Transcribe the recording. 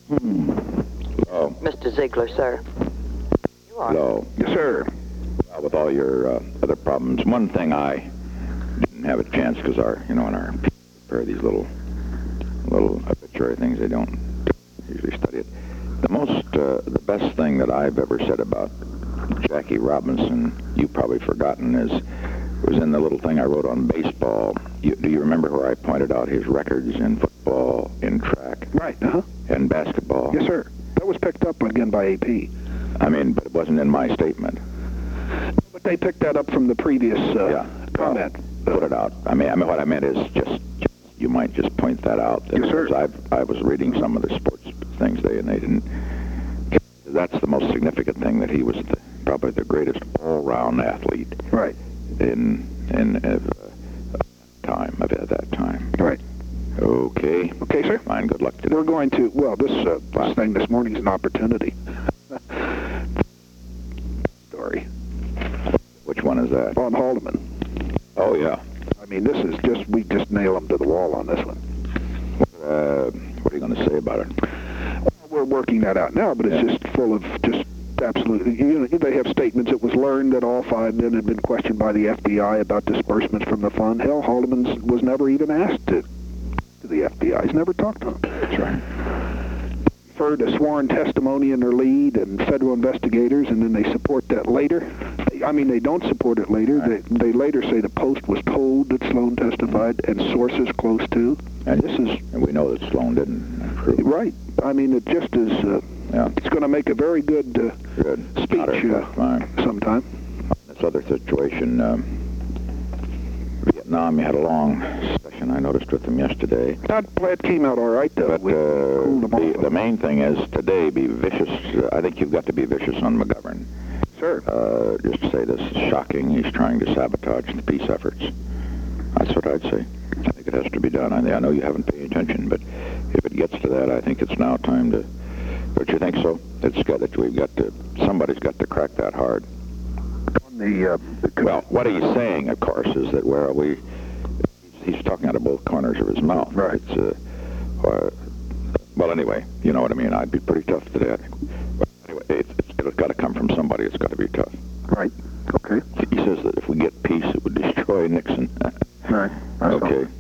Hello. Mr. Ziegler, sir. You are. Hello. Yes, sir. With all your other problems, one thing I didn't have a chance because in our prepare these little obituary things, they don't usually study it. The best thing that I've ever said about Jackie Robinson, you've probably forgotten, was in the little thing I wrote on baseball. Do you remember where I pointed out his records in football, in track, Right, and basketball? Yes, sir. That was picked up again by AP. I mean, but it wasn't in my statement. But they picked that up from the previous comment. Put it out. I mean, what I meant is just you might just point that out. Yes, sir. I was reading some of the sports things and they didn't. That's the most significant thing, that he was probably the greatest all-round athlete. Right. At that time. Right. Okay. Okay, sir. Fine. Good luck today. We're going to, this thing this morning is an opportunity. Story. Which one is that? On Haldeman. Oh, yeah. I mean, we just nail them to the wall on this one. What are you going to say about it? Well, we're working that out now, but it's just full of just absolutely, they have statements. It was learned that all 5 men had been questioned by the FBI about disbursements from the fund. Hell, Haldeman was never even asked to the FBI. He's never talked to them. That's right. Referred to sworn testimony in their lead and federal investigators, and then they support that later. They don't support it later. Right. They later say the Post was told that Sloan testified, and sources close to. And we know that Sloan didn't prove. Right. I mean, it just is. It's going to make a very good speech sometime. This other situation, Vietnam, you had a long session, I noticed, with them yesterday. That came out all right, though. But the main thing is, today, be vicious. I think you've got to be vicious on McGovern. Sure. Just to say this is shocking. He's trying to sabotage the peace efforts. That's what I'd say. I think it has to be done. I know you haven't paid attention, but if it gets to that, I think it's now time to. Don't you think so? Somebody's got to crack that hard. Well, what he's saying, of course, is that he's talking out of both corners of his mouth. Right. Well, anyway, you know what I mean. I'd be pretty tough today, I think. But anyway, it's got to come from somebody. It's got to be tough. Right. Okay. He says that if we get peace, it would destroy Nixon. Right. Okay.